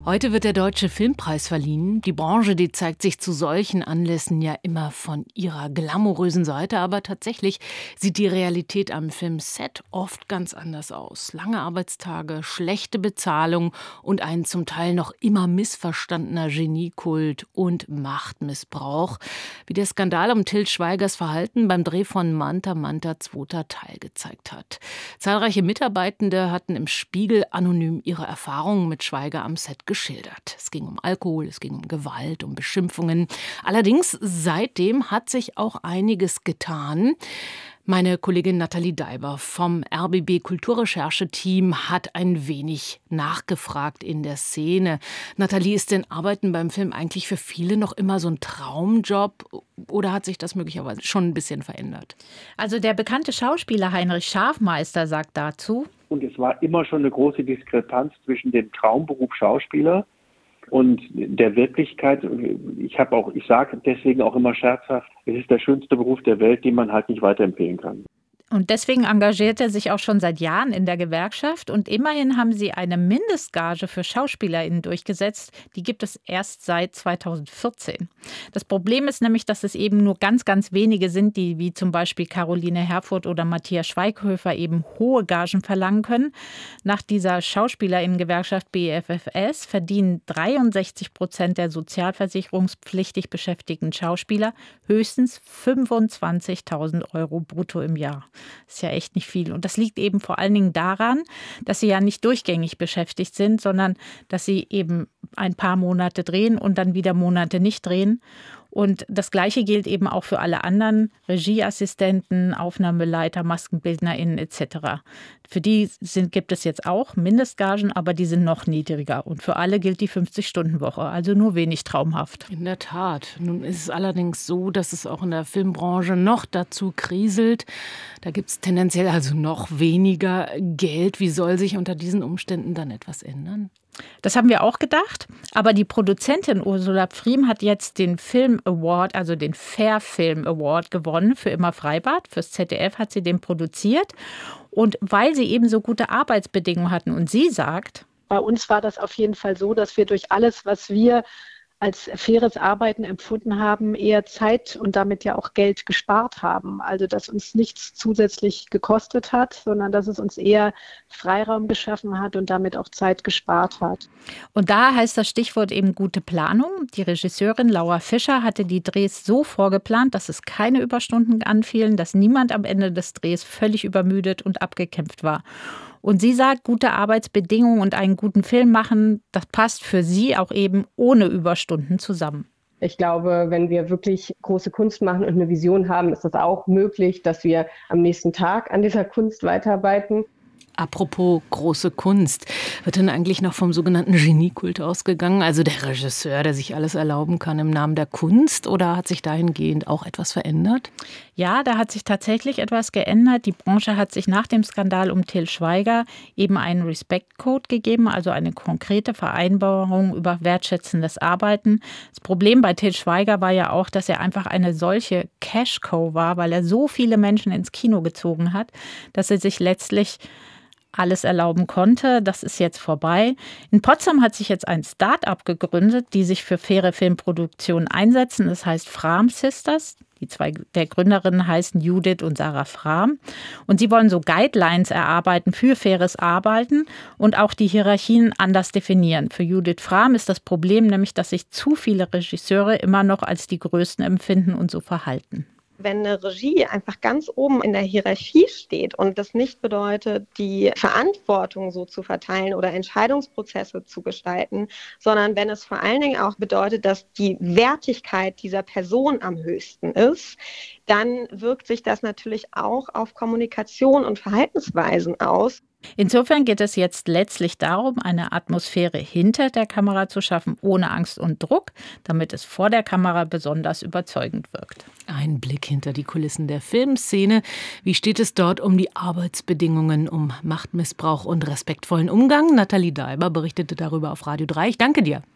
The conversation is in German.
Heute wird der Deutsche Filmpreis verliehen. Die Branche, die zeigt sich zu solchen Anlässen ja immer von ihrer glamourösen Seite. Aber tatsächlich sieht die Realität am Filmset oft ganz anders aus. Lange Arbeitstage, schlechte Bezahlung und ein zum Teil noch immer missverstandener Geniekult und Machtmissbrauch. Wie der Skandal um Til Schweigers Verhalten beim Dreh von Manta Manta zweiter Teil gezeigt hat. Zahlreiche Mitarbeitende hatten im Spiegel anonym ihre Erfahrungen mit Schweiger am Set geschildert. Es ging um Alkohol, es ging um Gewalt, um Beschimpfungen. Allerdings seitdem hat sich auch einiges getan. Meine Kollegin Nathalie Daiber vom RBB Kulturrecherche-Team hat ein wenig nachgefragt in der Szene. Nathalie, ist denn Arbeiten beim Film eigentlich für viele noch immer so ein Traumjob oder hat sich das möglicherweise schon ein bisschen verändert? Also der bekannte Schauspieler Heinrich Schafmeister sagt dazu: Und es war immer schon eine große Diskrepanz zwischen dem Traumberuf Schauspieler und der Wirklichkeit. Ich sage deswegen auch immer scherzhaft, es ist der schönste Beruf der Welt, den man halt nicht weiterempfehlen kann. Und deswegen engagiert er sich auch schon seit Jahren in der Gewerkschaft. Und immerhin haben sie eine Mindestgage für SchauspielerInnen durchgesetzt. Die gibt es erst seit 2014. Das Problem ist nämlich, dass es eben nur ganz, ganz wenige sind, die wie zum Beispiel Caroline Herfurth oder Matthias Schweighöfer eben hohe Gagen verlangen können. Nach dieser SchauspielerInnen-Gewerkschaft BFFS verdienen 63% der sozialversicherungspflichtig beschäftigten Schauspieler höchstens 25.000 Euro brutto im Jahr. Das ist ja echt nicht viel. Und das liegt eben vor allen Dingen daran, dass sie ja nicht durchgängig beschäftigt sind, sondern dass sie eben ein paar Monate drehen und dann wieder Monate nicht drehen. Und das Gleiche gilt eben auch für alle anderen Regieassistenten, Aufnahmeleiter, MaskenbildnerInnen etc. Für die gibt es jetzt auch Mindestgagen, aber die sind noch niedriger. Und für alle gilt die 50-Stunden-Woche, also nur wenig traumhaft. In der Tat. Nun ist es allerdings so, dass es auch in der Filmbranche noch dazu kriselt. Da gibt es tendenziell also noch weniger Geld. Wie soll sich unter diesen Umständen dann etwas ändern? Das haben wir auch gedacht, aber die Produzentin Ursula Pfriem hat jetzt den Film Award, also den Fair Film Award gewonnen für Immer Freibad. Fürs ZDF hat sie den produziert und weil sie eben so gute Arbeitsbedingungen hatten und sie sagt: Bei uns war das auf jeden Fall so, dass wir durch alles, was wir als faires Arbeiten empfunden haben, eher Zeit und damit ja auch Geld gespart haben. Also dass uns nichts zusätzlich gekostet hat, sondern dass es uns eher Freiraum geschaffen hat und damit auch Zeit gespart hat. Und da heißt das Stichwort eben gute Planung. Die Regisseurin Laura Fischer hatte die Drehs so vorgeplant, dass es keine Überstunden anfielen, dass niemand am Ende des Drehs völlig übermüdet und abgekämpft war. Und sie sagt, gute Arbeitsbedingungen und einen guten Film machen, das passt für sie auch eben ohne Überstunden zusammen. Ich glaube, wenn wir wirklich große Kunst machen und eine Vision haben, ist das auch möglich, dass wir am nächsten Tag an dieser Kunst weiterarbeiten. Apropos große Kunst, wird denn eigentlich noch vom sogenannten Geniekult ausgegangen? Also der Regisseur, der sich alles erlauben kann im Namen der Kunst, oder hat sich dahingehend auch etwas verändert? Ja, da hat sich tatsächlich etwas geändert. Die Branche hat sich nach dem Skandal um Til Schweiger eben einen Respect-Code gegeben, also eine konkrete Vereinbarung über wertschätzendes Arbeiten. Das Problem bei Til Schweiger war ja auch, dass er einfach eine solche Cash-Cow war, weil er so viele Menschen ins Kino gezogen hat, dass er sich letztlich alles erlauben konnte. Das ist jetzt vorbei. In Potsdam hat sich jetzt ein Start-up gegründet, die sich für faire Filmproduktion einsetzen. Das heißt Frahm Sisters. Die zwei der Gründerinnen heißen Judith und Sarah Frahm. Und sie wollen so Guidelines erarbeiten für faires Arbeiten und auch die Hierarchien anders definieren. Für Judith Frahm ist das Problem nämlich, dass sich zu viele Regisseure immer noch als die Größten empfinden und so verhalten. Wenn eine Regie einfach ganz oben in der Hierarchie steht und das nicht bedeutet, die Verantwortung so zu verteilen oder Entscheidungsprozesse zu gestalten, sondern wenn es vor allen Dingen auch bedeutet, dass die Wertigkeit dieser Person am höchsten ist, dann wirkt sich das natürlich auch auf Kommunikation und Verhaltensweisen aus. Insofern geht es jetzt letztlich darum, eine Atmosphäre hinter der Kamera zu schaffen, ohne Angst und Druck, damit es vor der Kamera besonders überzeugend wirkt. Ein Blick hinter die Kulissen der Filmszene. Wie steht es dort um die Arbeitsbedingungen, um Machtmissbrauch und respektvollen Umgang? Nathalie Daiber berichtete darüber auf Radio 3. Ich danke dir.